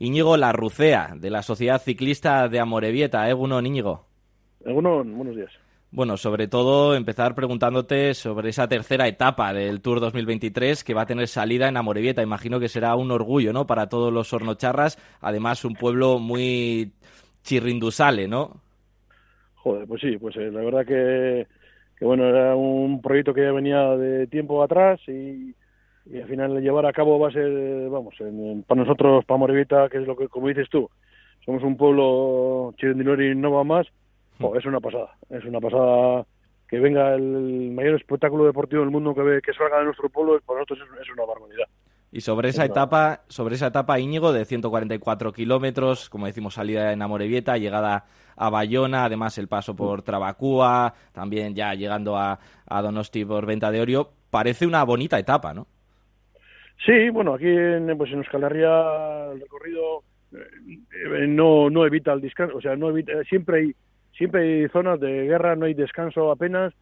Íñigo Larrucea, de la Sociedad Ciclista de Amorebieta. Egunon, Íñigo. Egunon, buenos días. Bueno, sobre todo empezar preguntándote sobre esa tercera etapa del Tour 2023 que va a tener salida en Amorebieta. Imagino que será un orgullo, ¿no?, para todos los sornocharras. Además, un pueblo muy chirrindusale, ¿no? Joder, pues sí, pues la verdad que bueno, era un proyecto que ya venía de tiempo atrás y al final llevar a cabo va a ser, vamos, para nosotros, para Amorebieta, que es lo que, como dices tú, somos un pueblo chirindulero y no va más. Es una pasada que venga el mayor espectáculo deportivo del mundo que salga de nuestro pueblo. Para nosotros es una barbaridad. Y sobre esa etapa, Íñigo, de 144 kilómetros, como decimos, salida en Amorebieta, llegada a Bayona, además el paso por Trabacúa, también ya llegando a Donosti por Venta de Orio, parece una bonita etapa, ¿no? Sí, bueno, aquí en Euskal Herria el recorrido no evita el descanso, o sea, no evita, siempre hay zonas de guerra, no hay descanso apenas.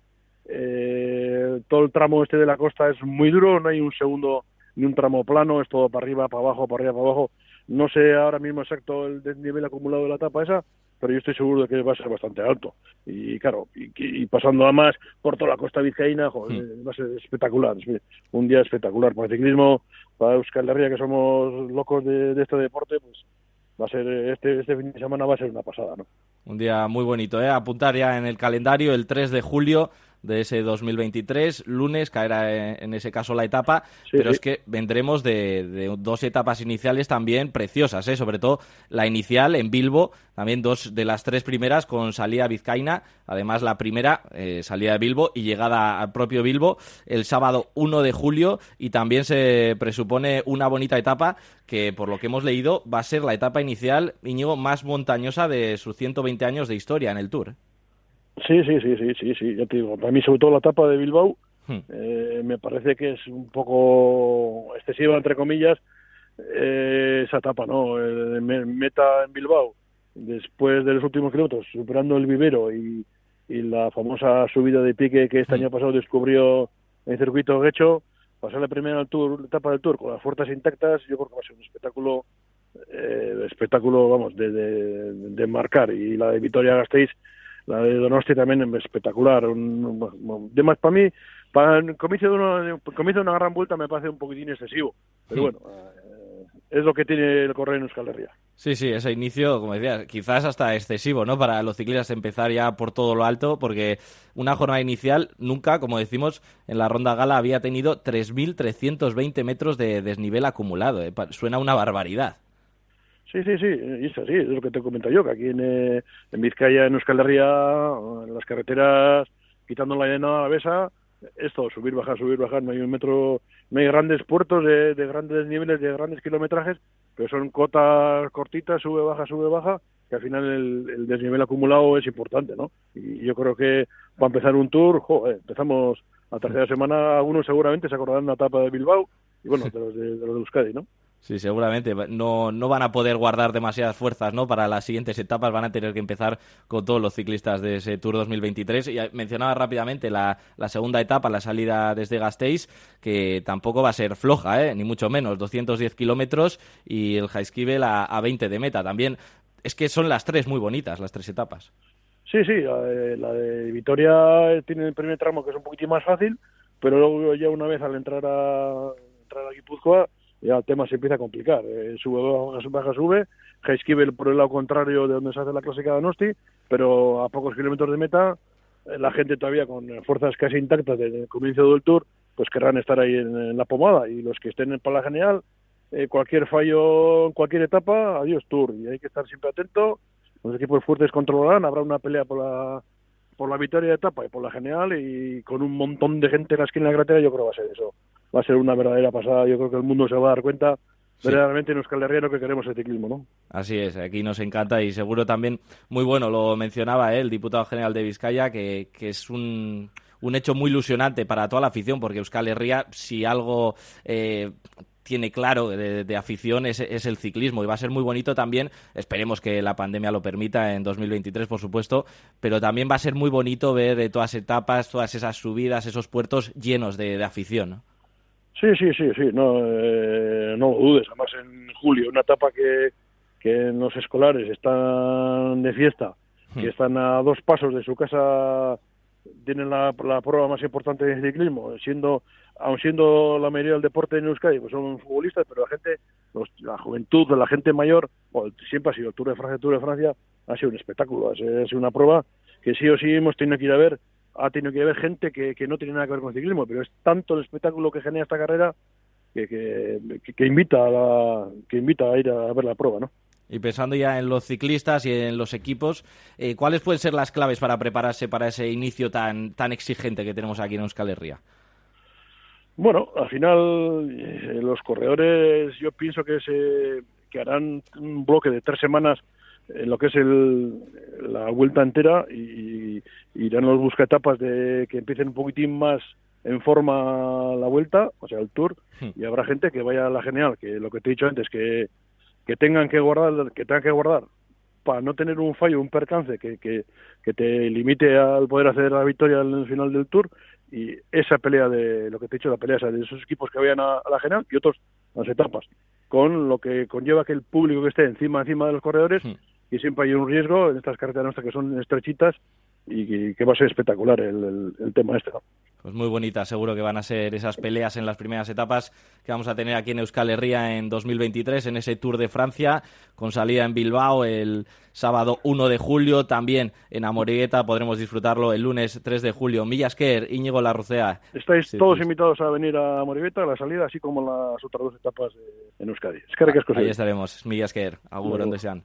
Todo el tramo este de la costa es muy duro, no hay un segundo ni un tramo plano, es todo para arriba, para abajo, para arriba, para abajo. No sé ahora mismo exacto el desnivel acumulado de la etapa esa, pero yo estoy seguro de que va a ser bastante alto. Y claro, y pasando además por toda la costa vizcaína, joder, va a ser espectacular. Un día espectacular para el ciclismo, para Euskal Herria, que somos locos de este deporte, pues va a ser este fin de semana va a ser una pasada, ¿no? Un día muy bonito, ¿eh? Apuntar ya en el calendario el 3 de julio de ese 2023, lunes, caerá en ese caso la etapa, sí, pero sí. Es que vendremos de dos etapas iniciales también preciosas, ¿eh? Sobre todo la inicial en Bilbo, también dos de las tres primeras con salida vizcaína, además la primera salida de Bilbo y llegada al propio Bilbo el sábado 1 de julio, y también se presupone una bonita etapa que, por lo que hemos leído, va a ser la etapa inicial, Íñigo, más montañosa de sus 120 años de historia en el Tour. Sí, ya te digo, para mí sobre todo la etapa de Bilbao me parece que es un poco excesiva, entre comillas, esa etapa, ¿no? Meta en Bilbao, después de los últimos kilómetros, superando el vivero y la famosa subida de pique que este año pasado descubrió el circuito Guecho, pasar la primera etapa del Tour con las fuerzas intactas, yo creo que va a ser un espectáculo, vamos, de marcar. Y la de Vitoria-Gasteiz, la de Donosti también es espectacular. Además, para mí, para el comienzo de una gran vuelta me parece un poquitín excesivo. Pero bueno, es lo que tiene el correr en Euskal Herria. Sí, ese inicio, como decías, quizás hasta excesivo, ¿no?, para los ciclistas empezar ya por todo lo alto, porque una jornada inicial nunca, como decimos, en la ronda gala había tenido 3.320 metros de desnivel acumulado. Suena una barbaridad. Sí, es así, es lo que te comento yo, que aquí en Vizcaya, en Euskal Herria, en las carreteras, quitando la llanada alavesa, es todo subir, bajar, no hay un metro, no hay grandes puertos de grandes desniveles, de grandes kilometrajes, pero son cotas cortitas, sube, baja, que al final el desnivel acumulado es importante, ¿no? Y yo creo que para empezar un Tour, empezamos la tercera semana, algunos seguramente se acordarán de la etapa de Bilbao, y bueno, de los de Euskadi, ¿no? Sí, seguramente. No van a poder guardar demasiadas fuerzas, ¿no?, para las siguientes etapas. Van a tener que empezar con todos los ciclistas de ese Tour 2023. Y mencionaba rápidamente la segunda etapa, la salida desde Gasteiz, que tampoco va a ser floja, ni mucho menos. 210 kilómetros y el Jaizkibel a 20 de meta. También es que son las tres muy bonitas, las tres etapas. Sí, la de Vitoria tiene el primer tramo que es un poquitín más fácil, pero luego ya una vez al entrar a Guipúzcoa, ya el tema se empieza a complicar. Sube, baja, sube. Jaizkibel por el lado contrario de donde se hace la clásica de Donosti, pero a pocos kilómetros de meta, la gente todavía con fuerzas casi intactas desde el comienzo del Tour, pues querrán estar ahí en la pomada, y los que estén para la general, cualquier fallo en cualquier etapa, adiós Tour, y hay que estar siempre atento. Los equipos fuertes controlarán, habrá una pelea por la victoria de etapa y por la general, y con un montón de gente en la esquina de la carretera, yo creo que va a ser eso. Va a ser una verdadera pasada. Yo creo que el mundo se va a dar cuenta verdaderamente en Euskal Herria lo que queremos el ciclismo, ¿no? Así es, aquí nos encanta, y seguro también muy bueno, lo mencionaba el diputado general de Vizcaya, que es un hecho muy ilusionante para toda la afición, porque Euskal Herria, si algo tiene claro de afición, es el ciclismo, y va a ser muy bonito también. Esperemos que la pandemia lo permita en 2023, por supuesto, pero también va a ser muy bonito ver todas etapas, todas esas subidas, esos puertos llenos de afición, ¿no? Sí, no lo dudes. Además, en julio, una etapa que que en los escolares están de fiesta, que están a 2 pasos de su casa, tienen la prueba más importante de ciclismo, aun siendo la mayoría del deporte en Euskadi, pues son futbolistas, pero la juventud, la gente mayor, bueno, siempre ha sido el Tour de Francia ha sido un espectáculo, ha sido una prueba que sí o sí hemos tenido que ir a ver, ha tenido que ir a ver gente que no tiene nada que ver con el ciclismo, pero es tanto el espectáculo que genera esta carrera que invita a ir a ver la prueba, ¿no? Y pensando ya en los ciclistas y en los equipos, ¿cuáles pueden ser las claves para prepararse para ese inicio tan exigente que tenemos aquí en Euskal Herria? Bueno, al final los corredores yo pienso que harán un bloque de 3 semanas en lo que es la vuelta entera y irán los buscaetapas de que empiecen un poquitín más en forma la vuelta, o sea, el Tour, y habrá gente que vaya a la general, que lo que te he dicho antes, que tengan que guardar para no tener un fallo, un percance que te limite al poder hacer la victoria en el final del Tour, y esa pelea de lo que te he dicho, la pelea esa de esos equipos que vayan a la general y otros a las etapas, con lo que conlleva que el público que esté encima de los corredores, y siempre hay un riesgo en estas carreteras nuestras que son estrechitas y que va a ser espectacular el tema este, ¿no? Pues muy bonitas, seguro que van a ser esas peleas en las primeras etapas que vamos a tener aquí en Euskal Herria en 2023, en ese Tour de Francia, con salida en Bilbao el sábado 1 de julio, también en Amorebieta podremos disfrutarlo el lunes 3 de julio. Mila esker, Íñigo Larrucea. Estáis todos invitados a venir a Amorebieta a la salida, así como las otras 2 etapas en Euskadi. Eskerrik asko. Ahí estaremos, Mila esker, agur, onde sean.